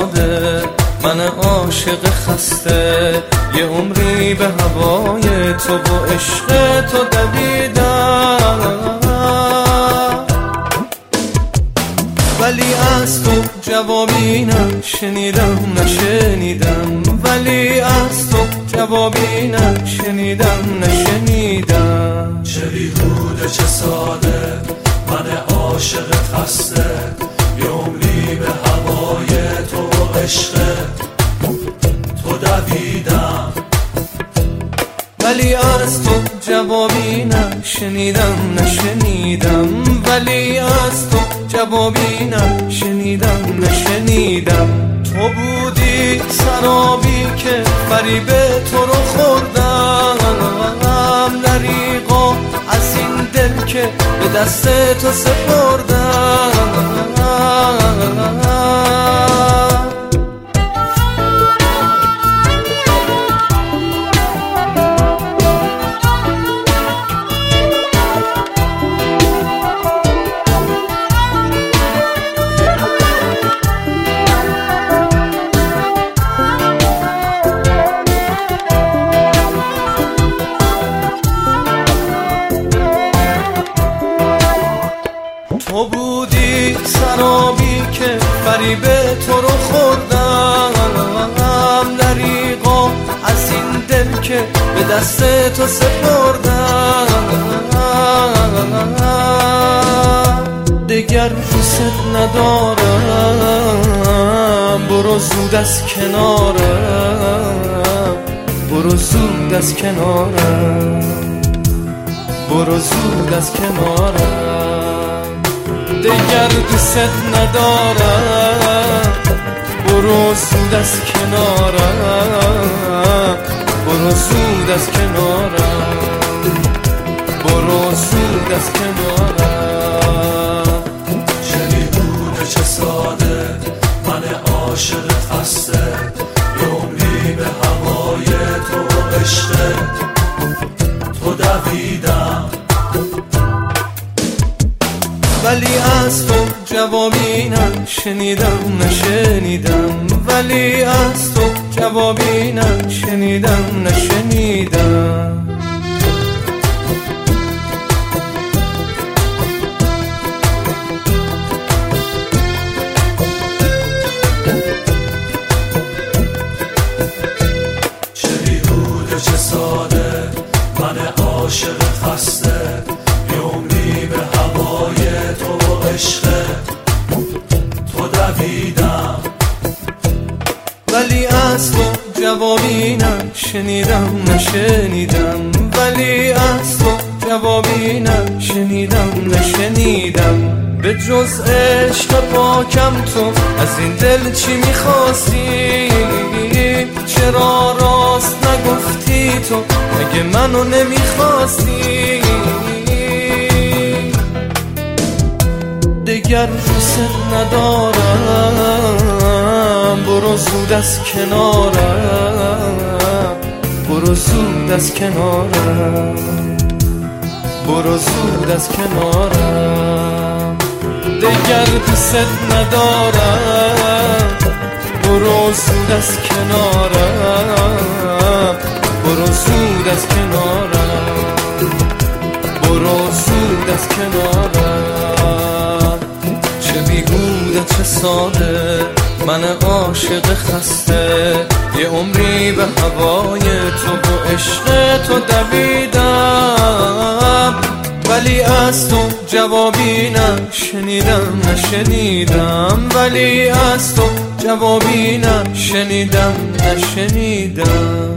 ساده، من عاشق خسته، یه عمری به هوای تو و عشق تو دویدم، ولی از تو جوابی نشنیدم، ولی از تو جوابی نشنیدم. چه بیهوده چه ساده، من عاشق خسته، یه عمری به هوای تو و عشق تو دویدم، ولی از تو جوابی نشنیدم، ولی از تو جوابی نشنیدم. تو بودی سرابی که فریب تو رو خوردم، دریغا از این دل که به دست تو سپردم. تو بودی سرابی که فریب تو رو خوردم، دریغا از این دل که به دست تو سپردم. دگر دوست ندارم، برو زود از کنارم، برو زود از کنارم، برو زود از کنارم. دگر دوست ندارم، برو زود از کنارم، برو زود از کنارم، برو زود از کنارم. چه بیهوده چه ساده، من عاشق خسته، یه عمری به هوای تو و عشق تو دویدم، ولی از تو جوابی نشنیدم، ولی از تو جوابی نشنیدم. چه بیهوده چه ساده، من عاشق خسته، یه عمری به هوای تو و عشق تو دویدم، ولی از تو جوابی نشنیدم، ولی از تو جوابی نشنیدم. به جز عشق پاکم تو از این دل چی میخواستی؟ چرا راست نگفتی تو مگه منو نمیخواستی؟ دگر دوست ندارم، برو زود از کنارم، برو زود از کنارم، برو زود از کنارم. دگر دوست ندارم، برو زود از کنارم، برو زود از کنارم، برو زود از کنارم. چه بیهوده چه ساده، من عاشق خسته، یه عمری به هوای تو و عشق تو دویدم، ولی از تو جوابی نشنیدم، ولی از تو جوابی نشنیدم.